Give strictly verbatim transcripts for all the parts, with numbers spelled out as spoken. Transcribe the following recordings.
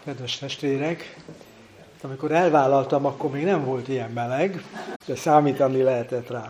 Kedves testvérek, amikor elvállaltam, akkor még nem volt ilyen meleg, de számítani lehetett rá.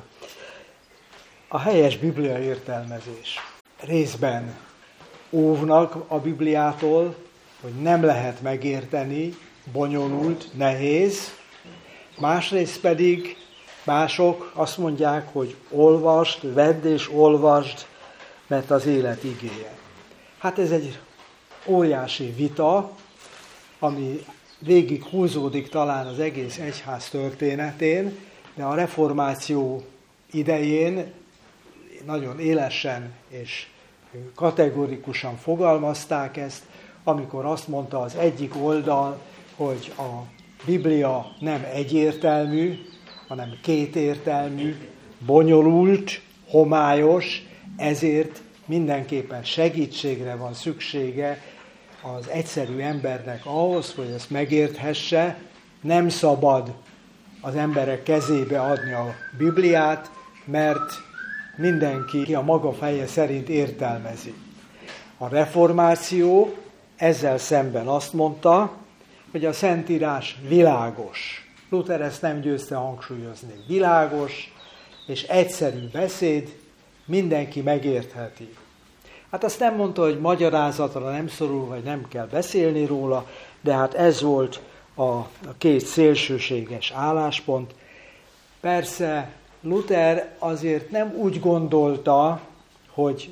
A helyes biblia értelmezés. Részben óvnak a Bibliától, hogy nem lehet megérteni, bonyolult, nehéz. Másrészt pedig mások azt mondják, hogy olvasd, vedd és olvasd, mert az élet igéje. Hát ez egy óriási vita, ami végig húzódik talán az egész egyház történetén, de a reformáció idején nagyon élesen és kategorikusan fogalmazták ezt, amikor azt mondta az egyik oldal, hogy a Biblia nem egyértelmű, hanem kétértelmű, bonyolult, homályos, ezért mindenképpen segítségre van szüksége az egyszerű embernek ahhoz, hogy ezt megérthesse, nem szabad az emberek kezébe adni a Bibliát, mert mindenki a maga feje szerint értelmezi. A reformáció ezzel szemben azt mondta, hogy a Szentírás világos. Luther ezt nem győzte hangsúlyozni. Világos és egyszerű beszéd, mindenki megértheti. Hát azt nem mondta, hogy magyarázatra nem szorul, vagy nem kell beszélni róla, de hát ez volt a, a két szélsőséges álláspont. Persze Luther azért nem úgy gondolta, hogy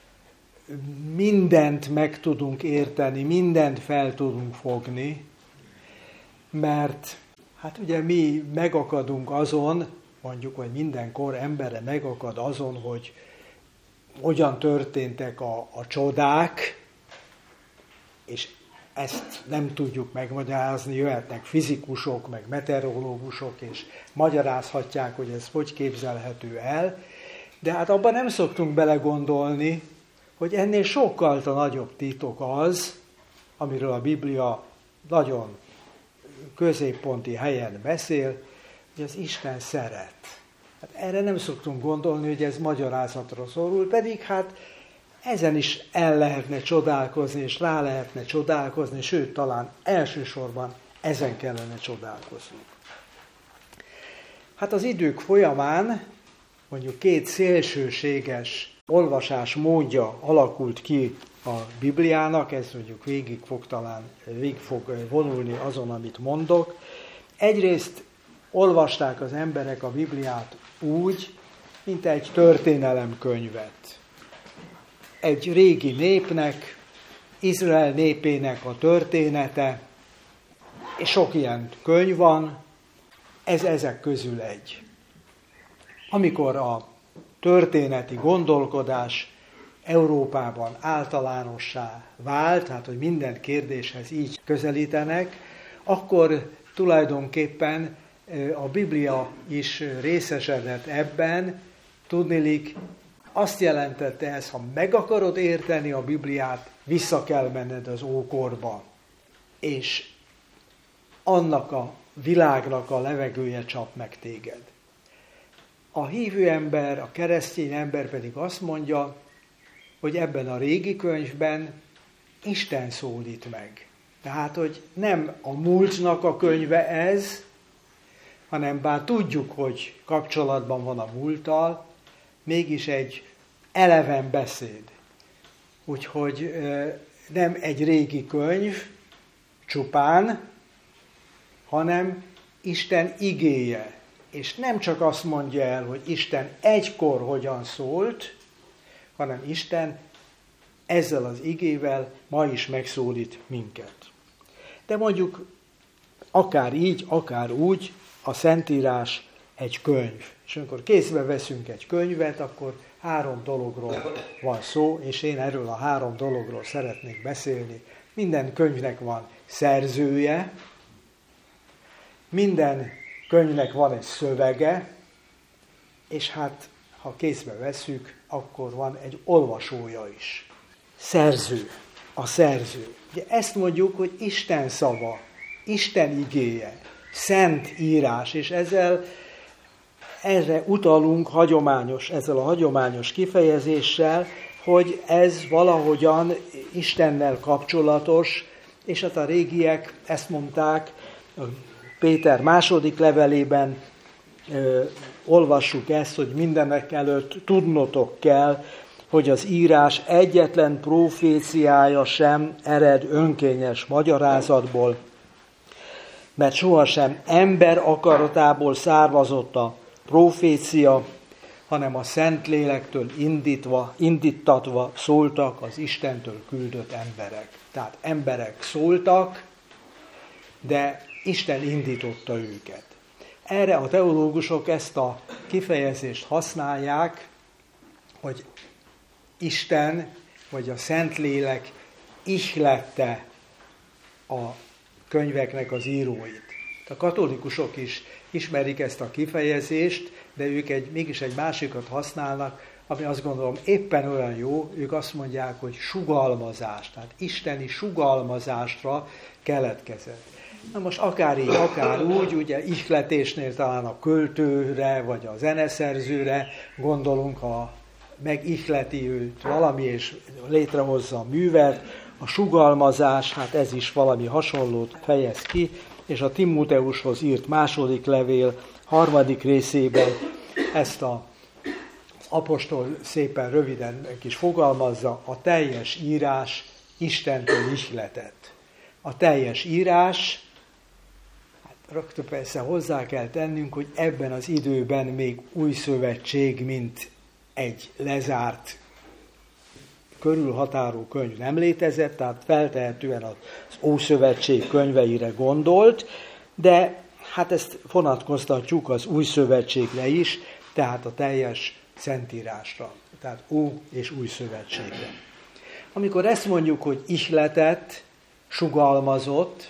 mindent meg tudunk érteni, mindent fel tudunk fogni, mert hát ugye mi megakadunk azon, mondjuk, hogy mindenkor embere megakad azon, hogy hogyan történtek a, a csodák, és ezt nem tudjuk megmagyarázni, jöhetnek fizikusok, meg meteorológusok, és magyarázhatják, hogy ez hogy képzelhető el, de hát abban nem szoktunk belegondolni, hogy ennél sokkal nagyobb titok az, amiről a Biblia nagyon középponti helyen beszél, hogy az Isten szeret. Hát erre nem szoktunk gondolni, hogy ez magyarázatra szorul, pedig hát ezen is el lehetne csodálkozni, és rá lehetne csodálkozni, sőt, talán elsősorban ezen kellene csodálkozni. Hát az idők folyamán mondjuk két szélsőséges olvasás módja alakult ki a Bibliának, ez mondjuk végig fog talán végig fog vonulni azon, amit mondok. Egyrészt olvasták az emberek a Bibliát úgy, mint egy történelemkönyvet. Egy régi népnek, Izrael népének a története, és sok ilyen könyv van, ez ezek közül egy. Amikor a történeti gondolkodás Európában általánossá vált, hát hogy minden kérdéshez így közelítenek, akkor tulajdonképpen a Biblia is részesedett ebben, tudniillik, azt jelentette ez, ha meg akarod érteni a Bibliát, vissza kell menned az ókorba, és annak a világnak a levegője csap meg téged. A hívő ember, a keresztény ember pedig azt mondja, hogy ebben a régi könyvben Isten szólít meg. Tehát, hogy nem a múltnak a könyve ez, hanem bár tudjuk, hogy kapcsolatban van a múlttal, mégis egy eleven beszéd. Úgyhogy nem egy régi könyv csupán, hanem Isten igéje. És nem csak azt mondja el, hogy Isten egykor hogyan szólt, hanem Isten ezzel az igével ma is megszólít minket. De mondjuk akár így, akár úgy, a Szentírás egy könyv. És amikor kézbe veszünk egy könyvet, akkor három dologról van szó, és én erről a három dologról szeretnék beszélni. Minden könyvnek van szerzője, minden könyvnek van egy szövege, és hát, ha kézbe vesszük, akkor van egy olvasója is. Szerző, a szerző. Ugye ezt mondjuk, hogy Isten szava, Isten igéje, szent írás, és ezzel erre utalunk hagyományos, ezzel a hagyományos kifejezéssel, hogy ez valahogyan Istennel kapcsolatos, És hát a régiek ezt mondták, Péter második levelében ö, olvassuk ezt, hogy mindenek előtt tudnotok kell, hogy az írás egyetlen proféciája sem ered önkényes magyarázatból, mert sohasem ember akaratából származott a profécia, hanem a Szentlélektől indítva, indítatva szóltak az Istentől küldött emberek. Tehát emberek szóltak, de Isten indította őket. Erre a teológusok ezt a kifejezést használják, hogy Isten, vagy a Szentlélek ihlette a könyveknek az íróit. A katolikusok is ismerik ezt a kifejezést, de ők egy, mégis egy másikat használnak, ami azt gondolom éppen olyan jó, ők azt mondják, hogy sugalmazás, tehát isteni sugalmazásra keletkezett. Na most akár így, akár úgy, ugye ihletésnél talán a költőre, vagy a zeneszerzőre gondolunk, ha megihleti őt valami, és létrehozza a művet, a sugalmazás, hát ez is valami hasonlót fejez ki, és a Timóteushoz írt második levél harmadik részében ezt a apostol szépen röviden kis fogalmazza, a teljes írás Istentől ihletett. A teljes írás, hát rögtön persze hozzá kell tennünk, hogy ebben az időben még új szövetség, mint egy lezárt, körülhatárú könyv nem létezett, tehát feltehetően az Ószövetség könyveire gondolt, de hát ezt vonatkoztatjuk az Új Szövetségre is, tehát a teljes Szentírásra, tehát Ó és Új Szövetségre. Amikor ezt mondjuk, hogy ihletett, sugalmazott,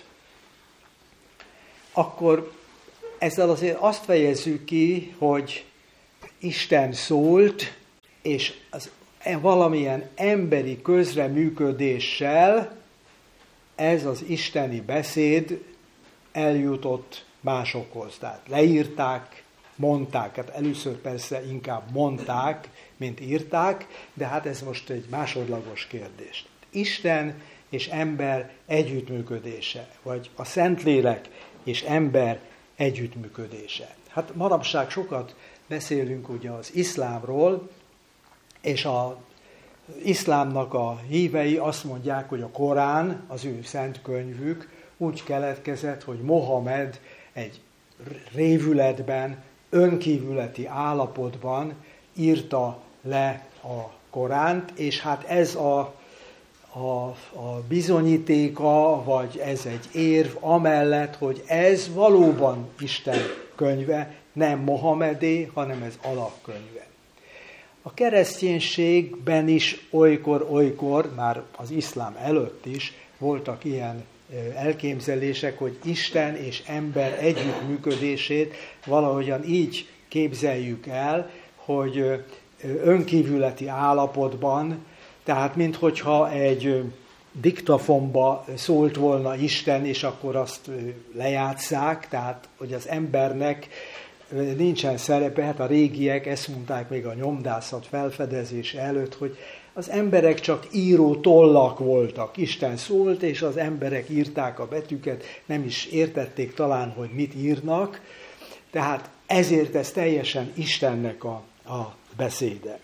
akkor ezzel azért azt fejezzük ki, hogy Isten szólt, és az valamilyen emberi közreműködéssel ez az isteni beszéd eljutott másokhoz. Tehát leírták, mondták, hát először persze inkább mondták, mint írták, de hát ez most egy másodlagos kérdés. Isten és ember együttműködése, vagy a Szentlélek és ember együttműködése. Hát manapság sokat beszélünk ugye az iszlámról, és az iszlámnak a hívei azt mondják, hogy a Korán, az ő szent könyvük úgy keletkezett, hogy Mohamed egy révületben, önkívületi állapotban írta le a Koránt, és hát ez a, a, a bizonyítéka, vagy ez egy érv amellett, hogy ez valóban Isten könyve, nem Mohamedé, hanem ez Allah könyve. A kereszténységben is olykor-olykor, már az iszlám előtt is voltak ilyen elképzelések, hogy Isten és ember együttműködését valahogyan így képzeljük el, hogy önkívületi állapotban, tehát minthogyha egy diktafonba szólt volna Isten, és akkor azt lejátsszák, tehát hogy az embernek nincsen szerepe, hát a régiek ezt mondták még a nyomdászat felfedezése előtt, hogy az emberek csak író tollak voltak. Isten szólt, és az emberek írták a betűket, nem is értették talán, hogy mit írnak, tehát ezért ez teljesen Istennek a, a beszéde.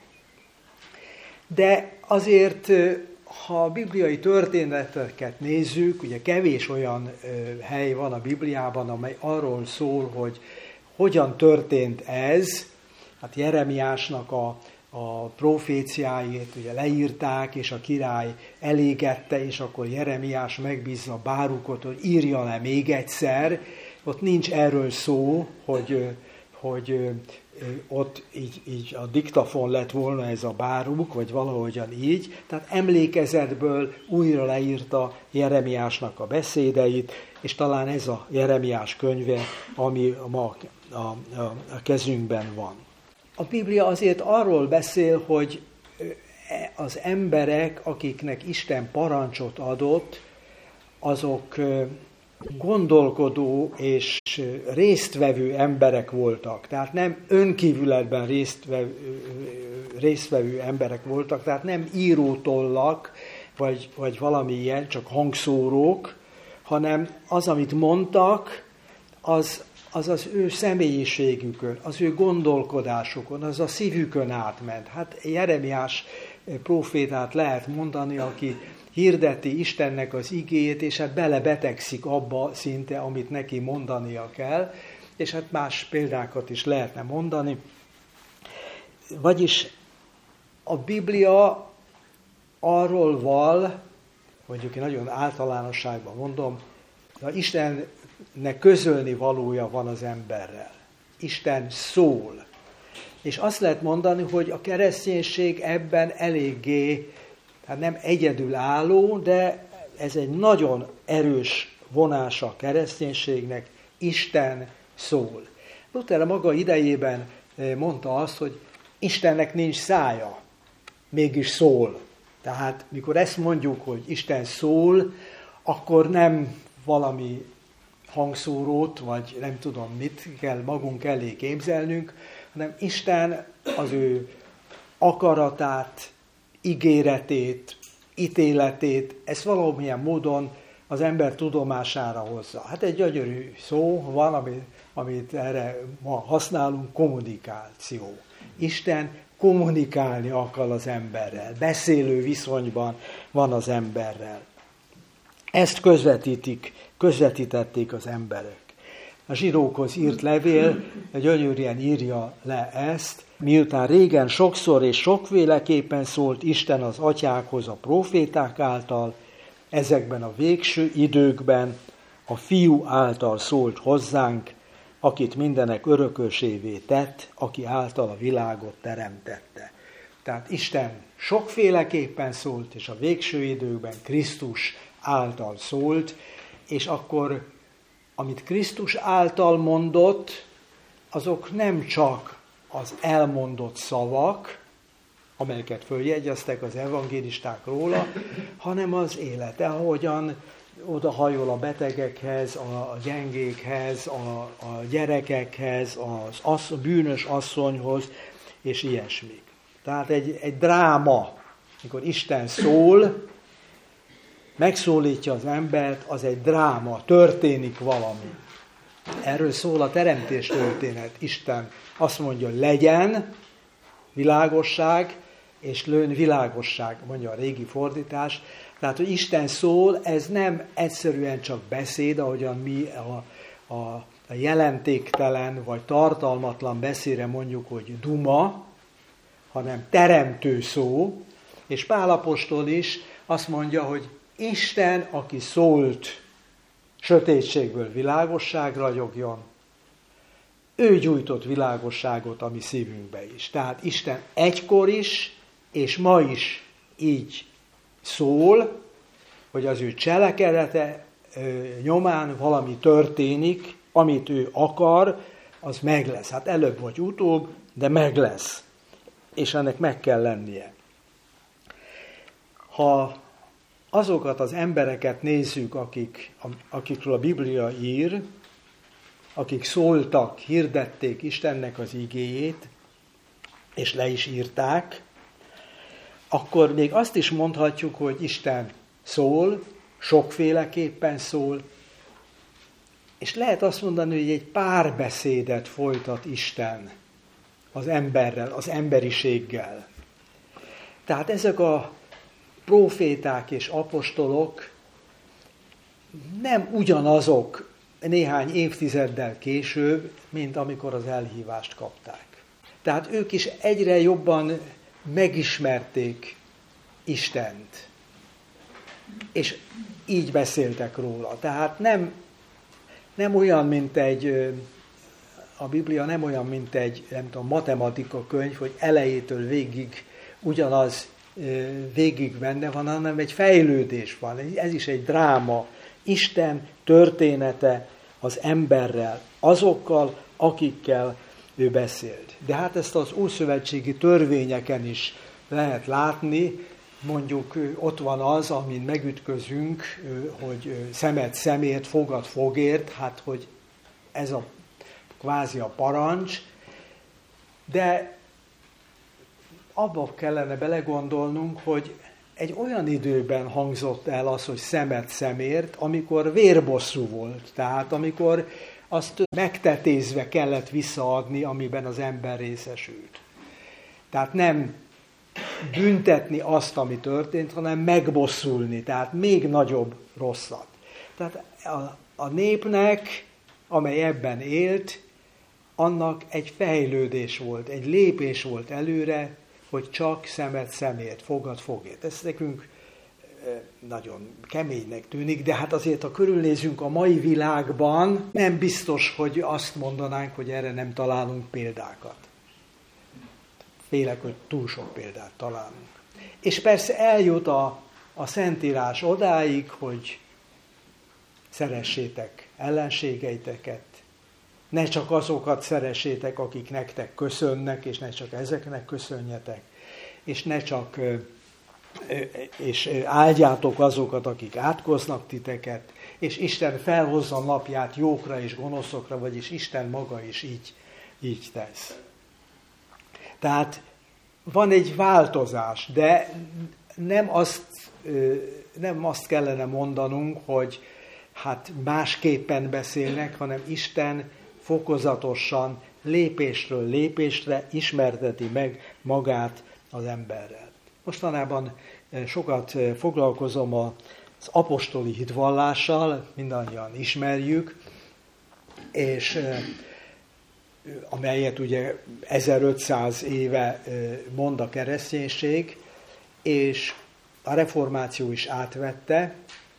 De azért, ha a bibliai történeteket nézzük, ugye kevés olyan hely van a Bibliában, amely arról szól, hogy hogyan történt ez. Hát Jeremiásnak a, a proféciáit ugye leírták, és a király elégette, és akkor Jeremiás megbízza Bárukot, hogy írja le még egyszer. Ott nincs erről szó, hogy, hogy ott így, így a diktafon lett volna ez a Báruk, vagy valahogyan így. Tehát emlékezetből újra leírta Jeremiásnak a beszédeit, és talán ez a Jeremiás könyve, ami ma a, a, a kezünkben van. A Biblia azért arról beszél, hogy az emberek, akiknek Isten parancsot adott, azok gondolkodó és résztvevő emberek voltak. Tehát nem önkívületben résztvevő, résztvevő emberek voltak, tehát nem írótollak, vagy, vagy valami ilyen, csak hangszórók, hanem az, amit mondtak, az az, az ő személyiségükön, az ő gondolkodásukon, az a szívükön átment. Hát Jeremiás prófétát lehet mondani, aki hirdeti Istennek az igéjét, és hát belebetegszik abba szinte, amit neki mondania kell, és hát más példákat is lehetne mondani. Vagyis a Biblia arról val, mondjuk én nagyon általánosságban mondom, hogy Istennek közölni valója van az emberrel. Isten szól. És azt lehet mondani, hogy a kereszténység ebben eléggé, hát nem egyedülálló, de ez egy nagyon erős vonása a kereszténységnek, Isten szól. Luther maga idejében mondta azt, hogy Istennek nincs szája, mégis szól. Tehát mikor ezt mondjuk, hogy Isten szól, akkor nem valami hangszórót, vagy nem tudom mit kell magunk elé képzelnünk, hanem Isten az ő akaratát, ígéretét, ítéletét, ezt valamilyen módon az ember tudomására hozza. Hát egy gyönyörű szó van, amit, amit erre ma használunk, kommunikáció. Isten kommunikálni akar az emberrel, beszélő viszonyban van az emberrel. Ezt közvetítik, közvetítették az emberek. A zsidókhoz írt levél gyönyörűen írja le ezt, miután régen sokszor és sokféleképpen szólt Isten az atyákhoz a próféták által, ezekben a végső időkben a Fiú által szólt hozzánk, akit mindenek örökösévé tett, aki által a világot teremtette. Tehát Isten sokféleképpen szólt, és a végső időkben Krisztus által szólt, és akkor, amit Krisztus által mondott, azok nem csak az elmondott szavak, amelyeket följegyeztek az evangélisták róla, hanem az élete, ahogyan odahajol a betegekhez, a gyengékhez, a, a gyerekekhez, az assz, a bűnös asszonyhoz, és ilyesmi. Tehát egy, egy dráma, amikor Isten szól, megszólítja az embert, az egy dráma, történik valami. Erről szól a teremtés történet. Isten azt mondja, legyen világosság, és lőn világosság, mondja a régi fordítás. Tehát, hogy Isten szól, ez nem egyszerűen csak beszéd, ahogyan mi a, a, a jelentéktelen vagy tartalmatlan beszédre mondjuk, hogy duma, hanem teremtő szó, és Pál apostol is azt mondja, hogy Isten, aki szólt sötétségből világosság ragyogjon, ő gyújtott világosságot a mi szívünkbe is. Tehát Isten egykor is, és ma is így szól, hogy az ő cselekedete nyomán valami történik, amit ő akar, az meg lesz. Hát előbb vagy utóbb, de meg lesz. És ennek meg kell lennie. Ha azokat az embereket nézzük, akik, akikről a Biblia ír, akik szóltak, hirdették Istennek az igéjét, és le is írták, akkor még azt is mondhatjuk, hogy Isten szól, sokféleképpen szól, és lehet azt mondani, hogy egy párbeszédet folytat Isten az emberrel, az emberiséggel. Tehát ezek a próféták és apostolok nem ugyanazok néhány évtizeddel később, mint amikor az elhívást kapták. Tehát ők is egyre jobban megismerték Istent, és így beszéltek róla. Tehát nem, nem olyan, mint egy, a Biblia nem olyan, mint egy, nem tudom, matematika könyv, hogy elejétől végig ugyanaz végig benne van, hanem egy fejlődés van. Ez is egy dráma. Isten története az emberrel, azokkal, akikkel ő beszélt. De hát ezt az ószövetségi törvényeken is lehet látni, mondjuk ott van az, amin megütközünk, hogy szemet szemért, fogad fogért, hát hogy ez a kvázi a parancs, de abba kellene belegondolnunk, hogy egy olyan időben hangzott el az, hogy szemet szemért, amikor vérbosszú volt. Tehát amikor azt megtetézve kellett visszaadni, amiben az ember részesült. Tehát nem büntetni azt, ami történt, hanem megbosszulni, tehát még nagyobb rosszat. Tehát a, a népnek, amely ebben élt, annak egy fejlődés volt, egy lépés volt előre, hogy csak szemet szemért, fogad fogért. Ez nekünk nagyon keménynek tűnik, de hát azért, ha körülnézünk a mai világban, nem biztos, hogy azt mondanánk, hogy erre nem találunk példákat. Félek, hogy túl sok példát találunk. És persze eljut a, a Szentírás odáig, hogy szeressétek ellenségeiteket, ne csak azokat szeressétek, akik nektek köszönnek, és ne csak ezeknek köszönjetek, és ne csak és áldjátok azokat, akik átkoznak titeket, és Isten felhozza napját jókra és gonoszokra, vagyis Isten maga is így, így tesz. Tehát van egy változás, de nem azt, nem azt kellene mondanunk, hogy hát másképpen beszélnek, hanem Isten fokozatosan, lépésről lépésre ismerteti meg magát az emberrel. Mostanában sokat foglalkozom az apostoli hitvallással, mindannyian ismerjük, és amelyet ugye ezerötszáz éve mond a kereszténység, és a reformáció is átvette,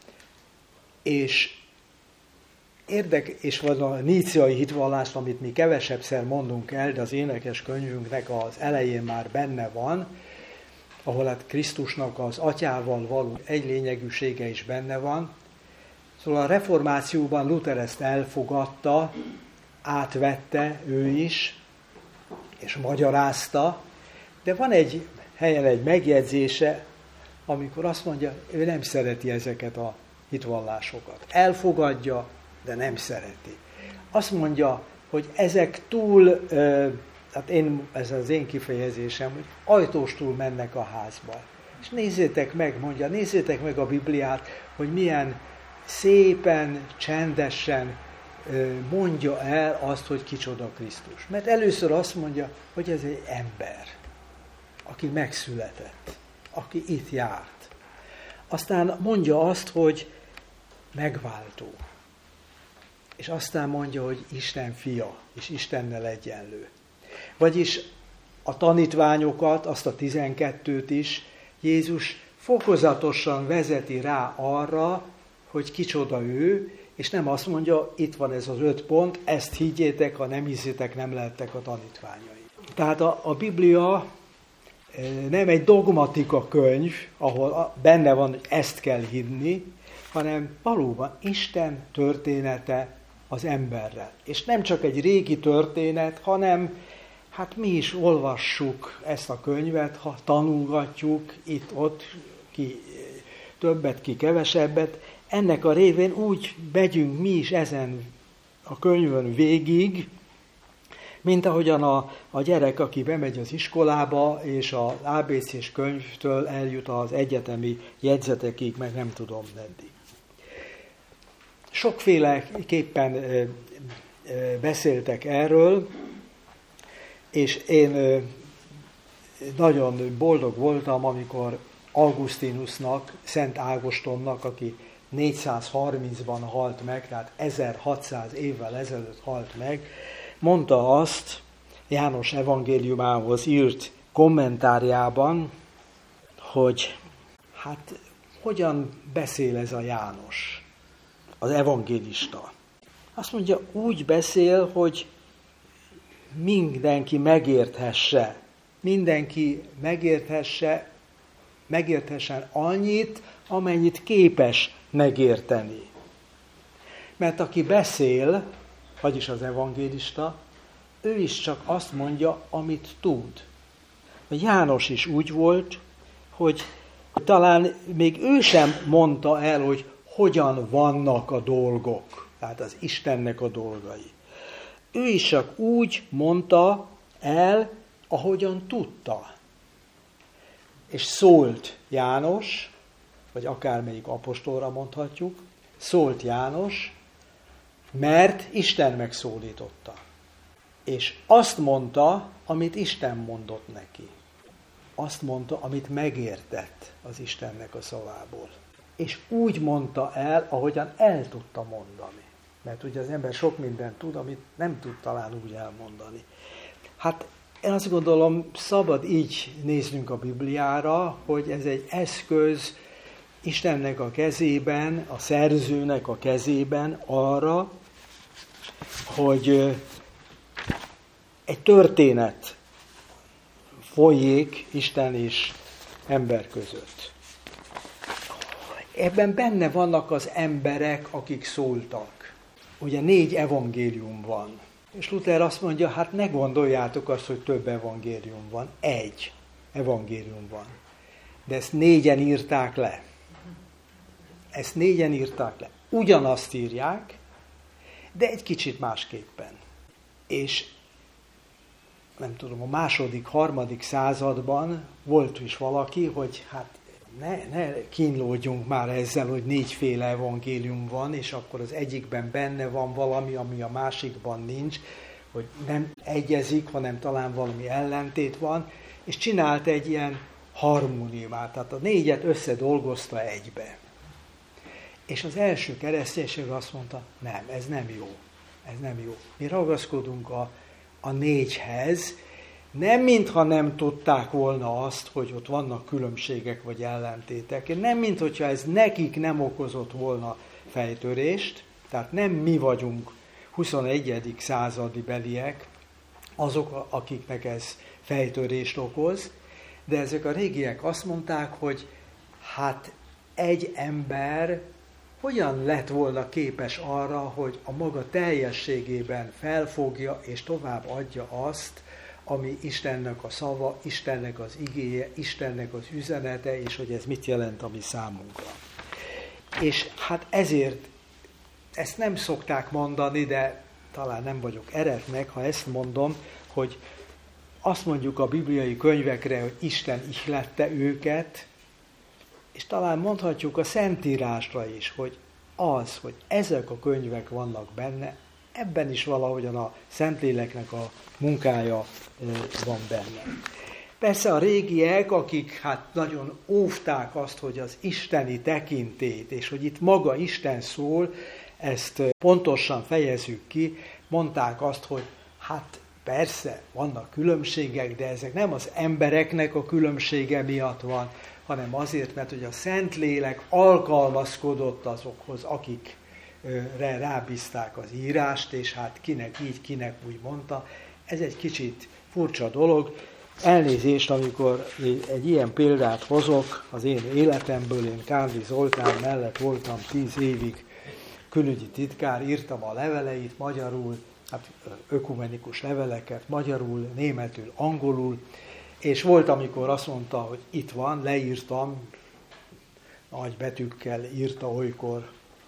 és érdek, és van a níciai hitvallást, amit mi kevesebbszer mondunk el, de az énekes könyvünknek az elején már benne van, ahol hát Krisztusnak az atyával való egylényegűsége is benne van. Szóval a reformációban Luther ezt elfogadta, átvette ő is, és magyarázta, de van egy helyen egy megjegyzése, amikor azt mondja, ő nem szereti ezeket a hitvallásokat. Elfogadja, de nem szereti. Azt mondja, hogy ezek túl, hát én, ez az én kifejezésem, hogy ajtóstól mennek a házba. És nézzétek meg, mondja, nézzétek meg a Bibliát, hogy milyen szépen, csendesen mondja el azt, hogy kicsoda Krisztus. Mert először azt mondja, hogy ez egy ember, aki megszületett, aki itt járt. Aztán mondja azt, hogy megváltó. És aztán mondja, hogy Isten fia, és Istennel egyenlő. Vagyis a tanítványokat, azt a tizenkettőt is Jézus fokozatosan vezeti rá arra, hogy kicsoda ő, és nem azt mondja, itt van ez az öt pont, ezt higgyétek, ha nem hiszitek, nem lehettek a tanítványai. Tehát a, a Biblia nem egy dogmatika könyv, ahol benne van, hogy ezt kell hinni, hanem valóban Isten története az emberrel. És nem csak egy régi történet, hanem hát mi is olvassuk ezt a könyvet, ha tanulgatjuk itt-ott, ki többet, ki kevesebbet, ennek a révén úgy megyünk mi is ezen a könyvön végig, mint ahogyan a, a gyerek, aki bemegy az iskolába, és az á bé cés könyvtől eljut az egyetemi jegyzetekig, meg nem tudom meddig. Sokféleképpen ö, ö, beszéltek erről, és én ö, nagyon boldog voltam, amikor Augustinusnak, Szent Ágostonnak, aki négyszázharmincban halt meg, tehát ezerhatszáz évvel ezelőtt halt meg, mondta azt János evangéliumához írt kommentárjában, hogy hát hogyan beszél ez a János, az evangélista. Azt mondja, úgy beszél, hogy mindenki megérthesse, mindenki megérthesse, megérthessen annyit, amennyit képes megérteni. Mert aki beszél, vagyis az evangélista, ő is csak azt mondja, amit tud. János is úgy volt, hogy talán még ő sem mondta el, hogy hogyan vannak a dolgok, tehát az Istennek a dolgai. Ő is csak úgy mondta el, ahogyan tudta. és szólt János, vagy akármelyik apostolra mondhatjuk, szólt János, mert Isten megszólította. És azt mondta, amit Isten mondott neki. Azt mondta, amit megértett az Istennek a szavából. És úgy mondta el, ahogyan el tudta mondani. Mert ugye az ember sok mindent tud, amit nem tud talán úgy elmondani. Hát én azt gondolom, szabad így néznünk a Bibliára, hogy ez egy eszköz Istennek a kezében, a szerzőnek a kezében arra, hogy egy történet folyik Isten és ember között. Ebben benne vannak az emberek, akik szóltak. Ugye négy evangélium van. És Luther azt mondja, hát ne gondoljátok azt, hogy több evangélium van. Egy evangélium van. De ezt négyen írták le. Ezt négyen írták le. Ugyanazt írják, de egy kicsit másképpen. És nem tudom, a második, harmadik században volt is valaki, hogy hát ne, ne kínlódjunk már ezzel, hogy négyféle evangélium van, és akkor az egyikben benne van valami, ami a másikban nincs, hogy nem egyezik, hanem talán valami ellentét van, és csinált egy ilyen harmóniumát, tehát a négyet összedolgozta egybe. És az első kereszténység azt mondta, nem, ez nem jó, ez nem jó. Mi ragaszkodunk a, a négyhez, nem mintha nem tudták volna azt, hogy ott vannak különbségek vagy ellentétek, nem mintha ez nekik nem okozott volna fejtörést, tehát nem mi vagyunk huszonegyedik századi beliek, azok, akiknek ez fejtörést okoz, de ezek a régiek azt mondták, hogy hát egy ember hogyan lett volna képes arra, hogy a maga teljességében felfogja és tovább adja azt, ami Istennek a szava, Istennek az igéje, Istennek az üzenete, és hogy ez mit jelent a mi számunkra. És hát ezért ezt nem szokták mondani, de talán nem vagyok eretnek, ha ezt mondom, hogy azt mondjuk a bibliai könyvekre, hogy Isten ihlette őket, és talán mondhatjuk a Szentírásra is, hogy az, hogy ezek a könyvek vannak benne, ebben is valahogyan a Szentléleknek a munkája van benne. Persze a régiek, akik hát nagyon óvták azt, hogy az isteni tekintét, és hogy itt maga Isten szól, ezt pontosan fejezzük ki, mondták azt, hogy hát persze vannak különbségek, de ezek nem az embereknek a különbsége miatt van, hanem azért, mert hogy a Szentlélek alkalmazkodott azokhoz, akikre rábízták az írást, és hát kinek így, kinek úgy mondta. Ez egy kicsit furcsa dolog. Elnézést, amikor egy ilyen példát hozok az én életemből, én Kárdi Zoltán mellett voltam tíz évig külügyi titkár, írtam a leveleit magyarul, hát ökumenikus leveleket magyarul, németül, angolul, és volt, amikor azt mondta, hogy itt van, leírtam, nagy betűkkel írta olykor,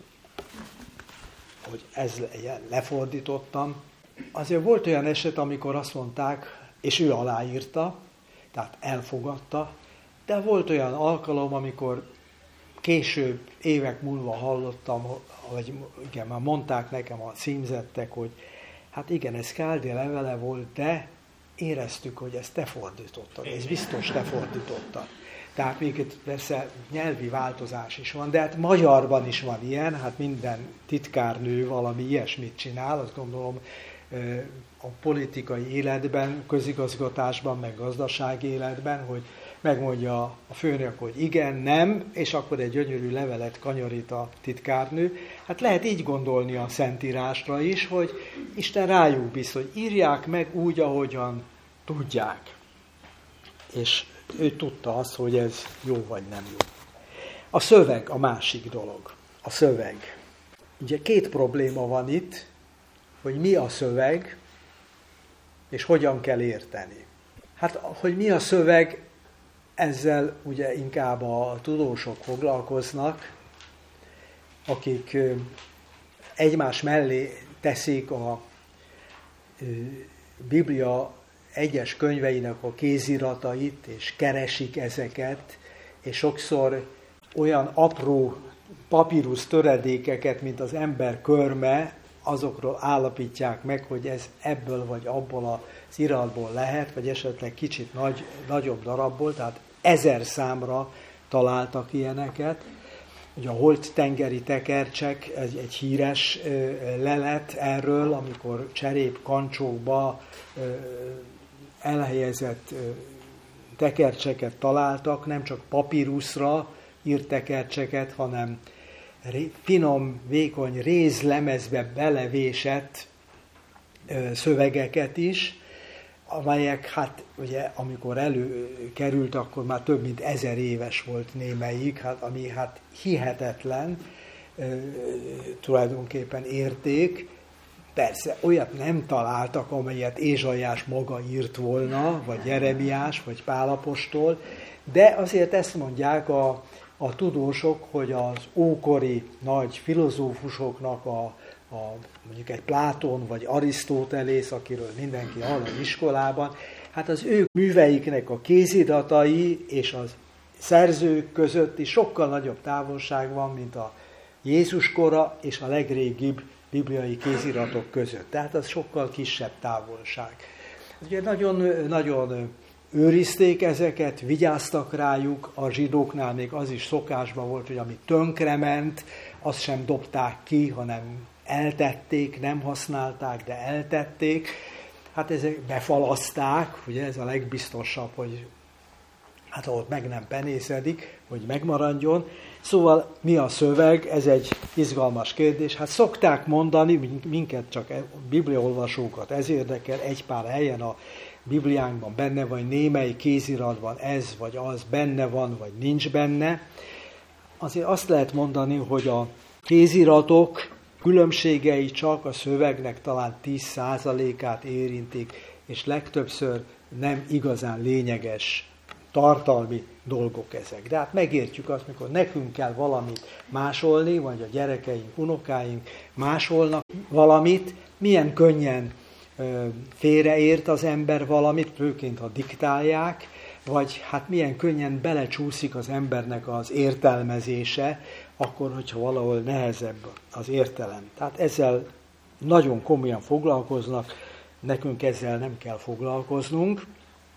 hogy ez legyen, lefordítottam. Azért volt olyan eset, amikor azt mondták, és ő aláírta, tehát elfogadta, de volt olyan alkalom, amikor később, évek múlva hallottam, vagy igen, már mondták nekem a címzettek, hogy hát igen, ez Káldi levele volt, de éreztük, hogy ezt te fordítottad, ez biztos te fordítottad. Tehát még itt persze nyelvi változás is van, de hát magyarban is van ilyen, hát minden titkárnő valami ilyesmit csinál, azt gondolom a politikai életben, közigazgatásban, meg gazdasági életben, hogy megmondja a főnök, hogy igen, nem, és akkor egy gyönyörű levelet kanyarít a titkárnő. Hát lehet így gondolni a Szentírásra is, hogy Isten rájuk bíz, hogy írják meg úgy, ahogyan tudják. És ő tudta azt, hogy ez jó vagy nem jó. A szöveg a másik dolog. A szöveg. Ugye két probléma van itt, hogy mi a szöveg, és hogyan kell érteni. Hát, hogy mi a szöveg, ezzel ugye inkább a tudósok foglalkoznak, akik egymás mellé teszik a Biblia egyes könyveinek a kéziratait, és keresik ezeket, és sokszor olyan apró papírusz töredékeket, mint az ember körme, azokról állapítják meg, hogy ez ebből vagy abból az iratból lehet, vagy esetleg kicsit nagy, nagyobb darabból, tehát ezer számra találtak ilyeneket. Ugye a holt-tengeri tekercsek, egy, egy híres ö, lelet erről, amikor cserépkancsókba ö, elhelyezett ö, tekercseket találtak, nem csak papíruszra írt tekercseket, hanem finom, vékony rézlemezbe belevésett ö, szövegeket is, amelyek, hát ugye, amikor előkerült, akkor már több mint ezer éves volt némelyik, hát, ami hát hihetetlen e, tulajdonképpen érték. Persze olyat nem találtak, amelyet Ézsaiás maga írt volna, vagy Jeremiás, vagy Pál apostol, de azért ezt mondják a, a tudósok, hogy az ókori nagy filozófusoknak a A, mondjuk egy Plátón vagy Arisztótelész, akiről mindenki hall az iskolában, hát az ő műveiknek a kéziratai és az szerzők közötti sokkal nagyobb távolság van, mint a Jézus kora és a legrégibb bibliai kéziratok között. Tehát az sokkal kisebb távolság. Ugye nagyon, nagyon őrizték ezeket, vigyáztak rájuk, a zsidóknál még az is szokásban volt, hogy ami tönkrement, azt sem dobták ki, hanem eltették, nem használták, de eltették. Hát ezek befalaszták, ugye ez a legbiztosabb, hogy hát ott meg nem penészedik, hogy megmaradjon. Szóval mi a szöveg? Ez egy izgalmas kérdés. Hát szokták mondani, minket csak bibliaolvasókat ez érdekel, egy pár helyen a Bibliánkban benne van, némely kéziratban ez vagy az benne van, vagy nincs benne. Azért azt lehet mondani, hogy a kéziratok különbségei csak a szövegnek talán tíz százalékát érintik, és legtöbbször nem igazán lényeges tartalmi dolgok ezek. De hát megértjük azt, mikor nekünk kell valamit másolni, vagy a gyerekeink, unokáink másolnak valamit, milyen könnyen ö, félreért az ember valamit, főként ha diktálják, vagy hát milyen könnyen belecsúszik az embernek az értelmezése, akkor, hogyha valahol nehezebb az értelem. Tehát ezzel nagyon komolyan foglalkoznak, nekünk ezzel nem kell foglalkoznunk,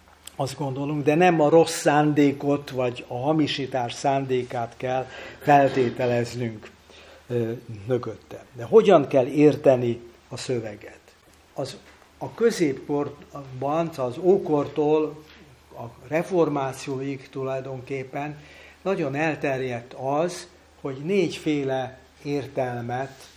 azt gondolunk, de nem a rossz szándékot, vagy a hamisítás szándékát kell feltételeznünk ö, mögötte. De hogyan kell érteni a szöveget? Az, a középkorban, az ókortól a reformációig tulajdonképpen nagyon elterjedt az, hogy négyféle értelmet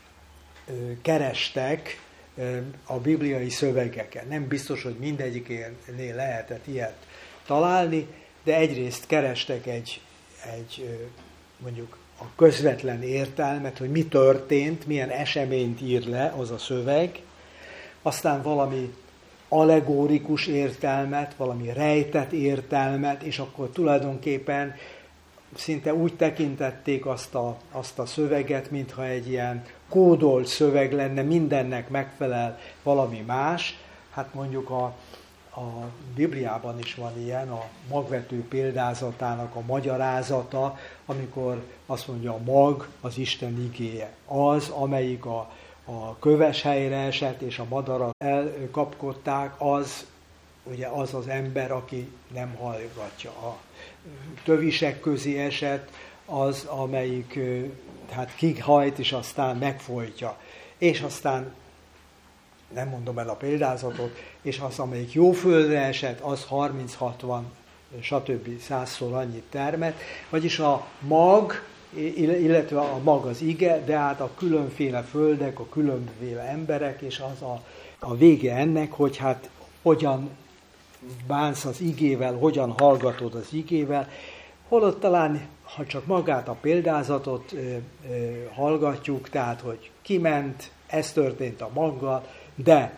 ö, kerestek ö, a bibliai szövegeken. Nem biztos, hogy mindegyiknél lehetett ilyet találni, de egyrészt kerestek egy, egy ö, mondjuk a közvetlen értelmet, hogy mi történt, milyen eseményt ír le az a szöveg, aztán valami allegórikus értelmet, valami rejtett értelmet, és akkor tulajdonképpen szinte úgy tekintették azt a, azt a szöveget, mintha egy ilyen kódolt szöveg lenne, mindennek megfelel valami más. Hát mondjuk a, a Bibliában is van ilyen, a magvető példázatának a magyarázata, amikor azt mondja, a mag az Isten igéje. Az, amelyik a, a köves helyre esett, és a madarat elkapkodták, az ugye az az ember, aki nem hallgatja. A tövisek közé esett, az, amelyik hát kihajt, és aztán megfojtja. És aztán, nem mondom el a példázatot, és az, amelyik jó földre esett, az harminc-hatvan, stb. százszor annyit termet. Vagyis a mag, illetve a mag az ige, de hát a különféle földek, a különféle emberek, és az a, a vége ennek, hogy hát hogyan bánsz az igével, hogyan hallgatod az igével, holott talán, ha csak magát a példázatot ö, ö, hallgatjuk, tehát, hogy kiment, ez történt a maggal, de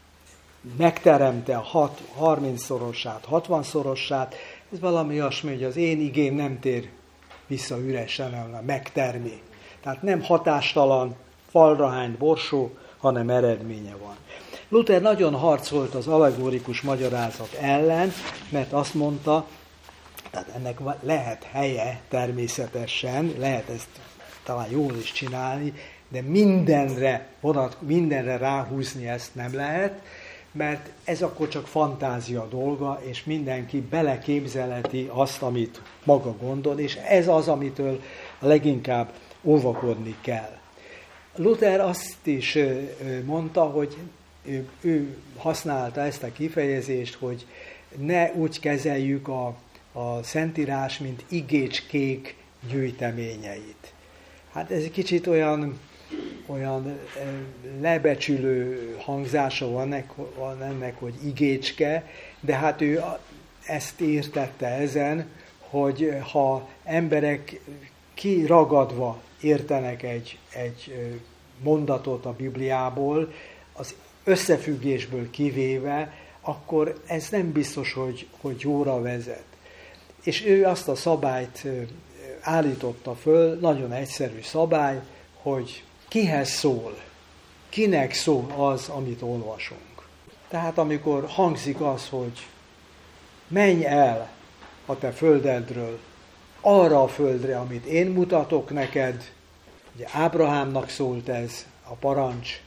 megteremte a harmincszorosát, hatvanszorosát, ez valami olyasmi, hogy az én igém nem tér vissza üresen, hanem megtermi. Tehát nem hatástalan, falrahányt borsó, hanem eredménye van. Luther nagyon harcolt az allegorikus magyarázat ellen, mert azt mondta, tehát ennek lehet helye természetesen, lehet ezt talán jól is csinálni, de mindenre, vonat, mindenre ráhúzni ezt nem lehet, mert ez akkor csak fantázia dolga, és mindenki beleképzelheti azt, amit maga gondol, és ez az, amitől leginkább óvakodni kell. Luther azt is mondta, hogy ő, ő használta ezt a kifejezést, hogy ne úgy kezeljük a, a Szentírás, mint igécskék gyűjteményeit. Hát ez egy kicsit olyan, olyan lebecsülő hangzása van ennek, van ennek, hogy igécske, de hát ő ezt értette ezen, hogy ha emberek kiragadva értenek egy, egy mondatot a Bibliából, az összefüggésből kivéve, akkor ez nem biztos, hogy, hogy jóra vezet. És ő azt a szabályt állította föl, nagyon egyszerű szabály, hogy kihez szól, kinek szól az, amit olvasunk. Tehát amikor hangzik az, hogy menj el a te földedről, arra a földre, amit én mutatok neked, ugye Ábrahámnak szólt ez a parancs,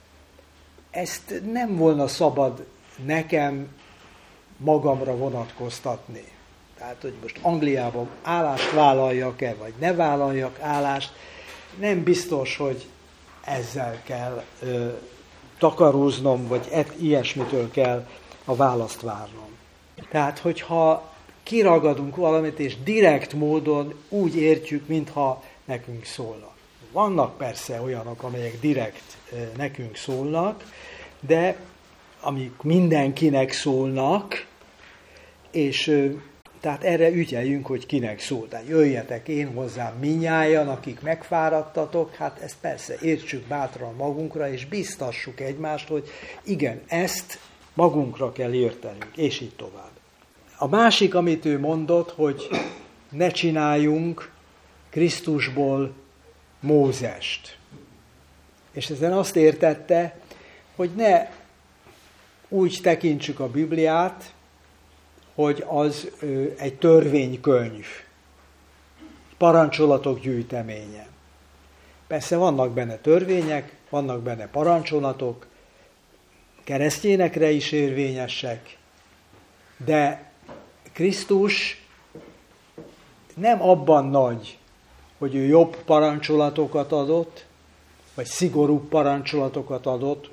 ezt nem volna szabad nekem magamra vonatkoztatni. Tehát, hogy most Angliában állást vállaljak-e, vagy ne vállaljak állást, nem biztos, hogy ezzel kell ö, takaróznom, vagy et, ilyesmitől kell a választ várnom. Tehát, hogyha kiragadunk valamit, és direkt módon úgy értjük, mintha nekünk szólna. Vannak persze olyanok, amelyek direkt ö, nekünk szólnak, de amik mindenkinek szólnak, és ö, tehát erre ügyeljünk, hogy kinek szól. Tehát jöjjetek én hozzám minnyájan, akik megfáradtatok, hát ezt persze értsük bátran magunkra, és biztassuk egymást, hogy igen, ezt magunkra kell értenünk, és így tovább. A másik, amit ő mondott, hogy ne csináljunk Krisztusból Mózest. És ezen azt értette, hogy ne úgy tekintsük a Bibliát, hogy az ö, egy törvénykönyv, parancsolatok gyűjteménye. Persze vannak benne törvények, vannak benne parancsolatok, keresztényekre is érvényesek, de Krisztus nem abban nagy, hogy ő jobb parancsolatokat adott, vagy szigorúbb parancsolatokat adott,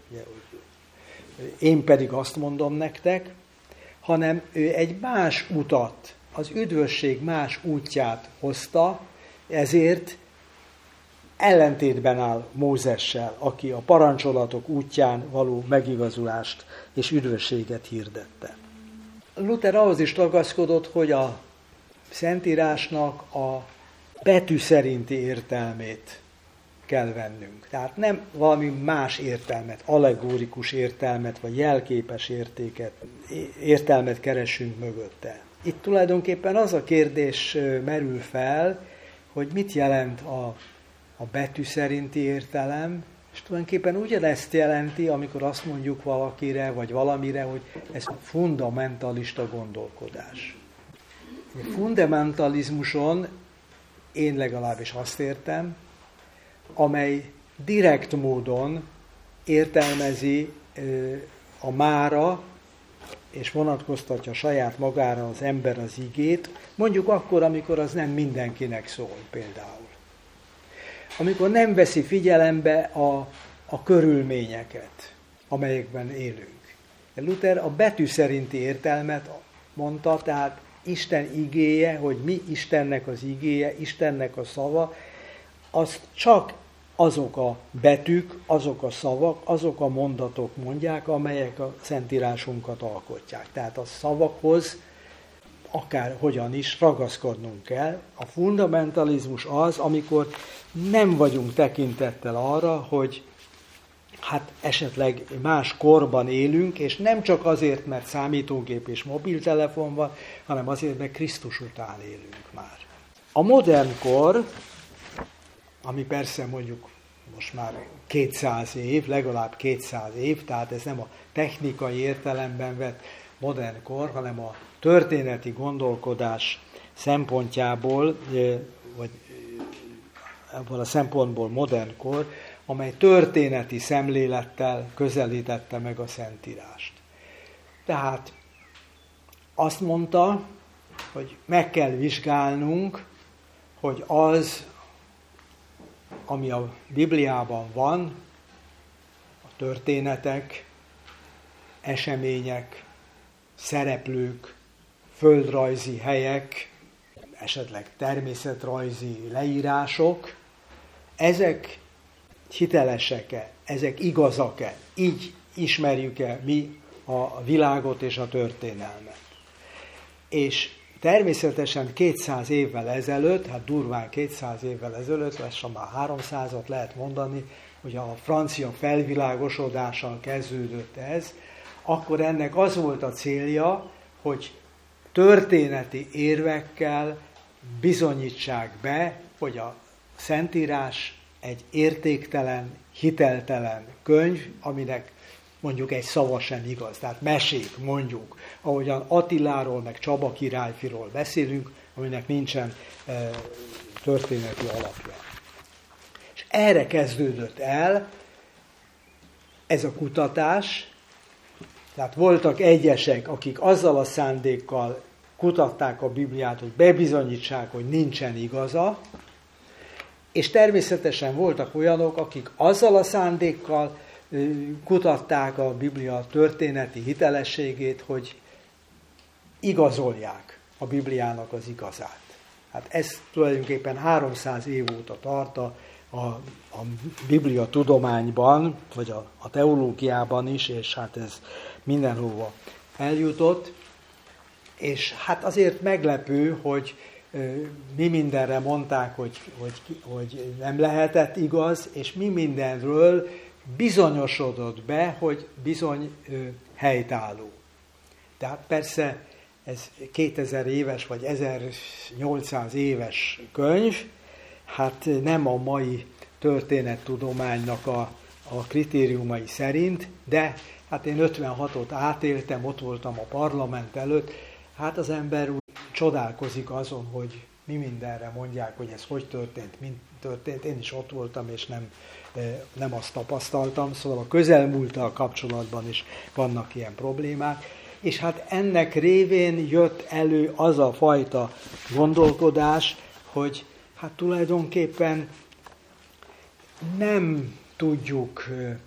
én pedig azt mondom nektek, hanem ő egy más utat, az üdvösség más útját hozta, ezért ellentétben áll Mózessel, aki a parancsolatok útján való megigazulást és üdvösséget hirdette. Luther ahhoz is ragaszkodott, hogy a Szentírásnak a betű szerinti értelmét kell vennünk. Tehát nem valami más értelmet, allegórikus értelmet, vagy jelképes értéket, értelmet keresünk mögötte. Itt tulajdonképpen az a kérdés merül fel, hogy mit jelent a, a betű szerinti értelem, és tulajdonképpen ugyanezt jelenti, amikor azt mondjuk valakire, vagy valamire, hogy ez fundamentalista gondolkodás. A fundamentalizmuson én legalábbis azt értem, amely direkt módon értelmezi a mára, és vonatkoztatja saját magára az ember az igét, mondjuk akkor, amikor az nem mindenkinek szól például. Amikor nem veszi figyelembe a, a körülményeket, amelyekben élünk. Luther a betű szerinti értelmet mondta, tehát Isten igéje, hogy mi Istennek az igéje, Istennek a szava, az csak azok a betűk, azok a szavak, azok a mondatok mondják, amelyek a Szentírásunkat alkotják. Tehát a szavakhoz akár hogyan is ragaszkodnunk kell. A fundamentalizmus az, amikor nem vagyunk tekintettel arra, hogy hát esetleg más korban élünk, és nem csak azért, mert számítógép és mobiltelefon van, hanem azért, mert Krisztus után élünk már. A modern kor, ami persze mondjuk most már kétszáz év, legalább kétszáz év, tehát ez nem a technikai értelemben vett modern kor, hanem a történeti gondolkodás szempontjából, vagy ebből a szempontból modern kor, amely történeti szemlélettel közelítette meg a Szentírást. Tehát azt mondta, hogy meg kell vizsgálnunk, hogy az, ami a Bibliában van, a történetek, események, szereplők, földrajzi helyek, esetleg természetrajzi leírások, ezek hitelesek-e, ezek igazak-e, így ismerjük-e mi a világot és a történelmet. És természetesen kétszáz évvel ezelőtt, hát durván kétszáz évvel ezelőtt, lassan már háromszázat lehet mondani, hogy a francia felvilágosodással kezdődött ez, akkor ennek az volt a célja, hogy történeti érvekkel bizonyítsák be, hogy a Szentírás egy értéktelen, hiteltelen könyv, aminek mondjuk egy szava sem igaz. Tehát mesék, mondjuk, ahogyan Attiláról, meg Csaba királyfiról beszélünk, aminek nincsen e, történeti alapja. És erre kezdődött el ez a kutatás. Tehát voltak egyesek, akik azzal a szándékkal kutatták a Bibliát, hogy bebizonyítsák, hogy nincsen igaza, és természetesen voltak olyanok, akik azzal a szándékkal kutatták a Biblia történeti hitelességét, hogy igazolják a Bibliának az igazát. Hát ez tulajdonképpen háromszáz év óta tart a, a, a Biblia tudományban, vagy a, a teológiában is, és hát ez mindenhova eljutott. És hát azért meglepő, hogy mi mindenre mondták, hogy, hogy, hogy nem lehetett igaz, és mi mindenről bizonyosodott be, hogy bizony helytálló. Tehát persze ez kétezer éves vagy ezernyolcszáz éves könyv, hát nem a mai történettudománynak a, a kritériumai szerint, de hát én ötvenhatot átéltem, ott voltam a parlament előtt, hát az ember úgy csodálkozik azon, hogy mi mindenre mondják, hogy ez hogy történt, mint történt. Én is ott voltam, és nem, nem azt tapasztaltam, szóval a közelmúlttal kapcsolatban is vannak ilyen problémák. És hát ennek révén jött elő az a fajta gondolkodás, hogy hát tulajdonképpen nem tudjuk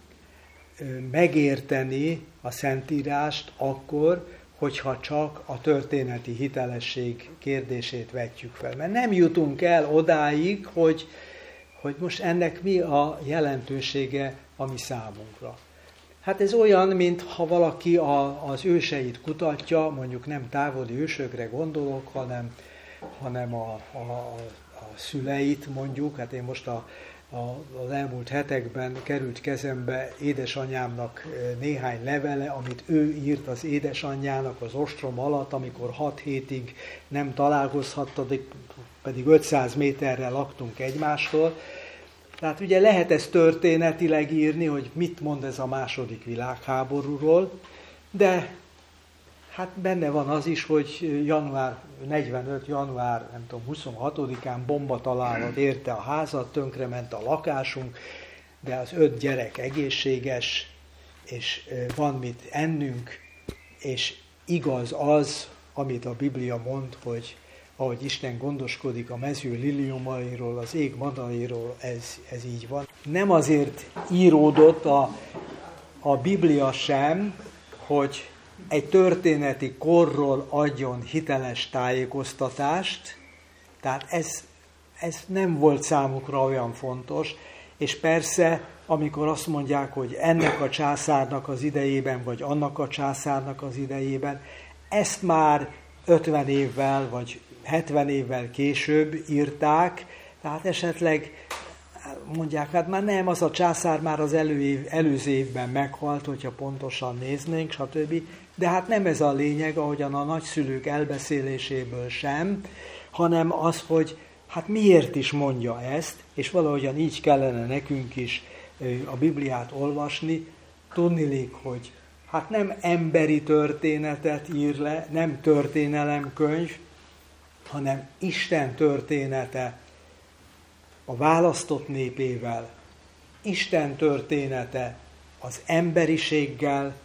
megérteni a Szentírást akkor, hogyha csak a történeti hitelesség kérdését vetjük fel. Mert nem jutunk el odáig, hogy, hogy most ennek mi a jelentősége a mi számunkra. Hát ez olyan, mintha valaki a, az őseit kutatja, mondjuk nem távoli ősökre gondolok, hanem, hanem a, a, a szüleit mondjuk. Hát én most a, a, az elmúlt hetekben került kezembe édesanyámnak néhány levele, amit ő írt az édesanyjának az ostrom alatt, amikor hat hétig nem találkozhattak, pedig ötszáz méterre laktunk egymástól. Tehát ugye lehet ezt történetileg írni, hogy mit mond ez a második világháborúról, de hát benne van az is, hogy január negyvenöt, január nem tudom, huszonhatodikán bombatalálat érte a házat, tönkrement a lakásunk, de az öt gyerek egészséges, és van mit ennünk, és igaz az, amit a Biblia mond, hogy ahogy Isten gondoskodik a mező liliomairól, az ég madairól, ez, ez így van. Nem azért íródott a, a Biblia sem, hogy egy történeti korról adjon hiteles tájékoztatást, tehát ez, ez nem volt számukra olyan fontos, és persze, amikor azt mondják, hogy ennek a császárnak az idejében, vagy annak a császárnak az idejében, ezt már ötven évvel, vagy hetven évvel később írták, tehát esetleg mondják, hát már nem, az a császár már az elő, előző évben meghalt, hogyha pontosan néznénk, stb. De hát nem ez a lényeg, ahogyan a nagyszülők elbeszéléséből sem, hanem az, hogy Hát miért is mondja ezt, és valahogyan így kellene nekünk is a Bibliát olvasni, tudniillik, hogy hát nem emberi történetet ír le, nem történelemkönyv, hanem Isten története a választott népével, Isten története az emberiséggel,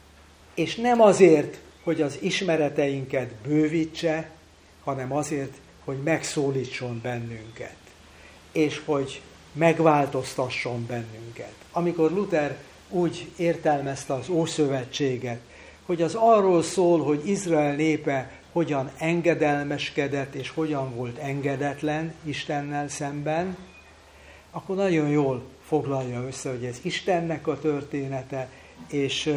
és nem azért, hogy az ismereteinket bővítse, hanem azért, hogy megszólítson bennünket, és hogy megváltoztasson bennünket. Amikor Luther úgy értelmezte az Ószövetséget, hogy az arról szól, hogy Izrael népe hogyan engedelmeskedett, és hogyan volt engedetlen Istennel szemben, akkor nagyon jól foglalja össze, hogy ez Istennek a története, és,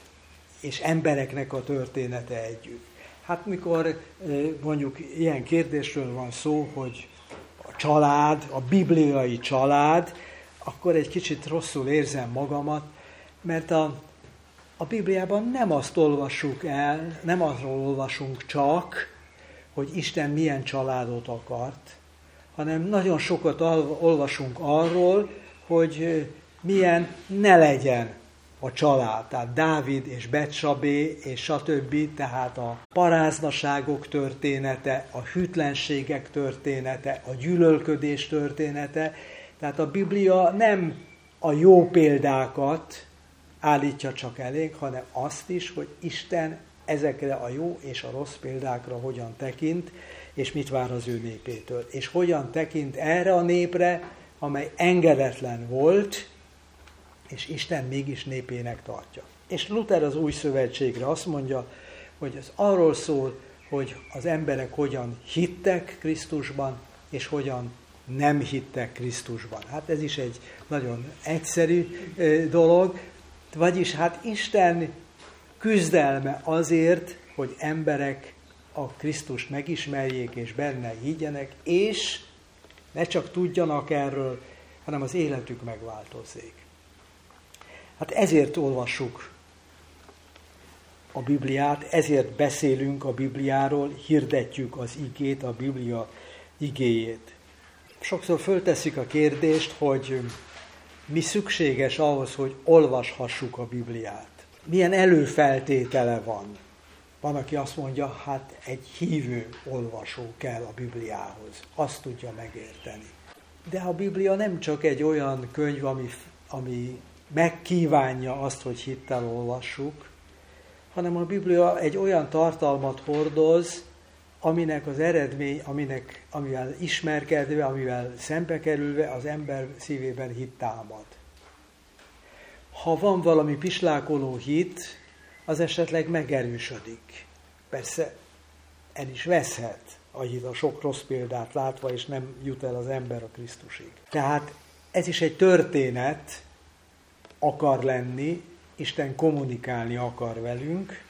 és embereknek a története együtt. Hát mikor mondjuk ilyen kérdésről van szó, hogy a család, a bibliai család, akkor egy kicsit rosszul érzem magamat, mert a, a Bibliában nem azt olvassuk el, nem arról olvasunk csak, hogy Isten milyen családot akart, hanem nagyon sokat olvasunk arról, hogy milyen ne legyen a család. Tehát Dávid és Betsabé és stb. Tehát a paráznaságok története, a hűtlenségek története, a gyűlölködés története. Tehát a Biblia nem a jó példákat állítja csak elénk, hanem azt is, hogy Isten ezekre a jó és a rossz példákra hogyan tekint, és mit vár az ő népétől. És hogyan tekint erre a népre, amely engedetlen volt, és Isten mégis népének tartja. És Luther az Új Szövetségre azt mondja, hogy ez arról szól, hogy az emberek hogyan hittek Krisztusban, és hogyan nem hittek Krisztusban. Hát ez is egy nagyon egyszerű dolog, vagyis hát Isten küzdelme azért, hogy emberek a Krisztust megismerjék, és benne higgyenek, és ne csak tudjanak erről, hanem az életük megváltozzék. Hát ezért olvassuk a Bibliát, ezért beszélünk a Bibliáról, hirdetjük az igét, a Biblia igéjét. Sokszor föltesszük a kérdést, hogy mi szükséges ahhoz, hogy olvashassuk a Bibliát. Milyen előfeltétele van? Van, aki azt mondja, hát egy hívő olvasó kell a Bibliához, azt tudja megérteni. De a Biblia nem csak egy olyan könyv, ami, ami megkívánja azt, hogy hittel olvassuk, hanem a Biblia egy olyan tartalmat hordoz, aminek az eredmény, aminek, amivel ismerkedve, amivel szembekerülve az ember szívében hit támad. Ha van valami pislákoló hit, az esetleg megerősödik. Persze el is veszhet a hit a sok rossz példát látva, és nem jut el az ember a Krisztusig. Tehát ez is egy történet akar lenni, Isten kommunikálni akar velünk,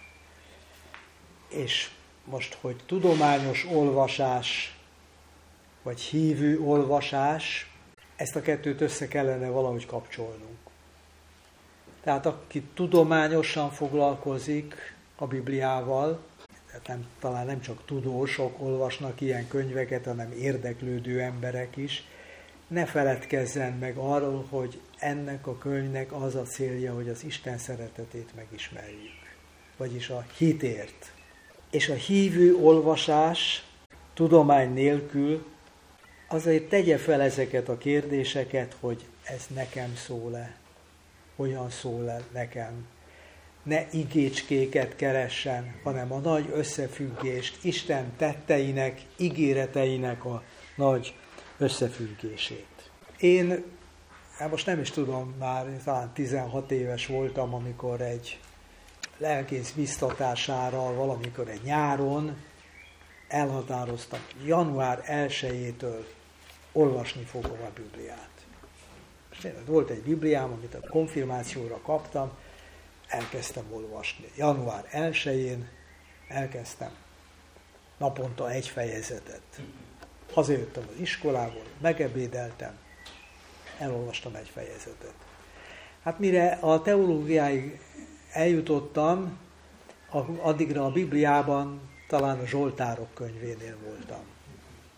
és most, hogy tudományos olvasás, vagy hívő olvasás, ezt a kettőt össze kellene valahogy kapcsolnunk. Tehát aki tudományosan foglalkozik a Bibliával, tehát nem, talán nem csak tudósok olvasnak ilyen könyveket, hanem érdeklődő emberek is, ne feledkezzen meg arról, hogy ennek a könyvnek az a célja, hogy az Isten szeretetét megismerjük, vagyis a hitért. És a hívő olvasás tudomány nélkül azért tegye fel ezeket a kérdéseket, hogy ez nekem szól-e, hogyan szól-e nekem. Ne igécskéket keressen, hanem a nagy összefüggést, Isten tetteinek, ígéreteinek a nagy összefüggését. Én, hát most nem is tudom, már talán tizenhat éves voltam, amikor egy lelkész biztatására valamikor egy nyáron elhatároztam, január elsejétől olvasni fogom a Bibliát. És volt egy Bibliám, amit a konfirmációra kaptam, elkezdtem olvasni. január elsején elkezdtem naponta egy fejezetet. Hazajöttem az iskolából, megebédeltem, elolvastam egy fejezetet. Hát mire a teológiáig eljutottam, addigra a Bibliában talán a Zsoltárok könyvénél voltam.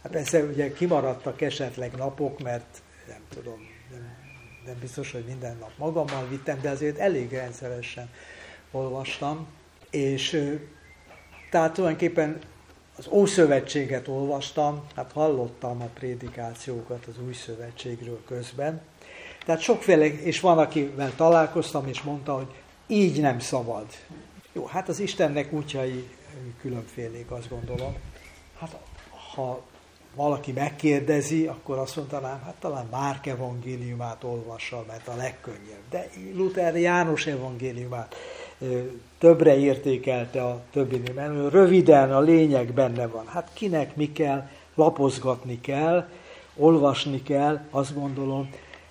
Hát persze ugye kimaradtak esetleg napok, mert nem tudom, nem, nem biztos, hogy minden nap magammal vittem, de azért elég rendszeresen olvastam. És tehát tulajdonképpen az Ószövetséget olvastam, hát hallottam a prédikációkat az Új Szövetségről közben. Tehát sokféle, és van, akivel találkoztam, és mondta, hogy így nem szabad. Jó, hát az Istennek útjai különfélék, azt gondolom. Hát ha valaki megkérdezi, akkor azt mondanám, hát talán Márk evangéliumát olvassa, mert a legkönnyebb. De Luther János evangéliumát többre értékelte a többinél, mert röviden a lényeg benne van. Hát kinek mi kell, lapozgatni kell, olvasni kell, azt gondolom,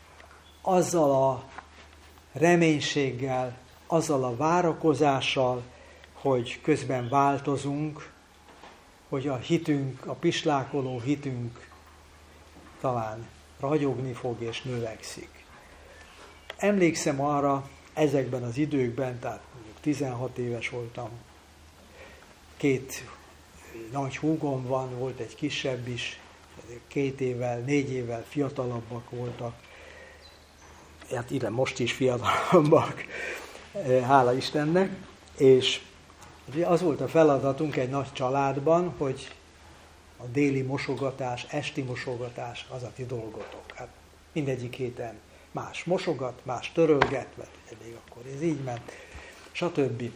azzal a reménységgel, azzal a várakozással, hogy közben változunk, hogy a hitünk, a pislákoló hitünk talán ragyogni fog és növekszik. Emlékszem arra, ezekben az időkben, tehát mondjuk tizenhat éves voltam, két nagy húgom van, volt egy kisebb is, két évvel, négy évvel fiatalabbak voltak, hát ide most is fiatalabbak, hála Istennek, és az volt a feladatunk egy nagy családban, hogy a déli mosogatás, esti mosogatás az a ti dolgotok. Hát mindegyik héten más mosogat, más törölget, mert még akkor ez így ment, stb.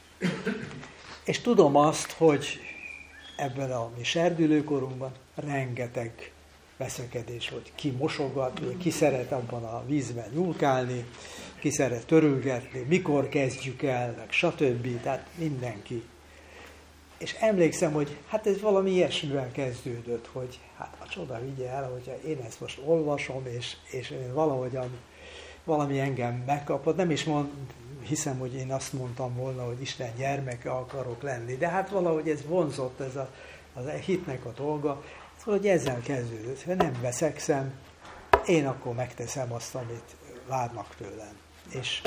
És tudom azt, hogy ebben a mi serdülőkorunkban rengeteg veszekedés volt. Ki mosogat, ki szeret abban a vízben nyúlkálni, ki szeret törülgetni, mikor kezdjük el, meg stb. Tehát mindenki. És emlékszem, hogy hát ez valami ilyesmivel kezdődött, hogy hát a csoda vigye el, hogyha én ezt most olvasom, és, és valahogyan valami engem megkapott. Nem is mond, hiszem, hogy én azt mondtam volna, hogy Isten gyermeke akarok lenni, de hát valahogy ez vonzott, ez a, az hitnek a dolga, szóval, hogy ezzel kezdődött, hogy nem veszekszem, én akkor megteszem azt, amit várnak tőlem. És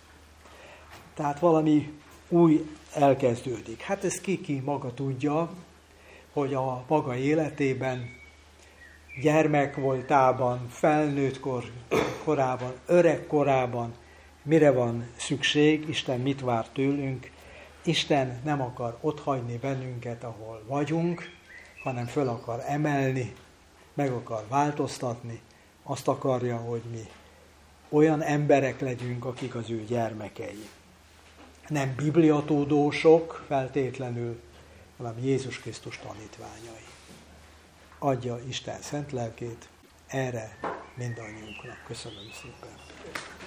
tehát valami új elkezdődik. Hát ez ki-ki maga tudja, hogy a maga életében, gyermek voltában, felnőtt kor, korában, öreg korában mire van szükség, Isten mit vár tőlünk. Isten nem akar otthagyni bennünket, ahol vagyunk, hanem föl akar emelni, meg akar változtatni, azt akarja, hogy mi olyan emberek legyünk, akik az ő gyermekei. Nem bibliatudósok feltétlenül, hanem Jézus Krisztus tanítványai. Adja Isten szent lelkét erre mindannyiunknak. Köszönöm szépen.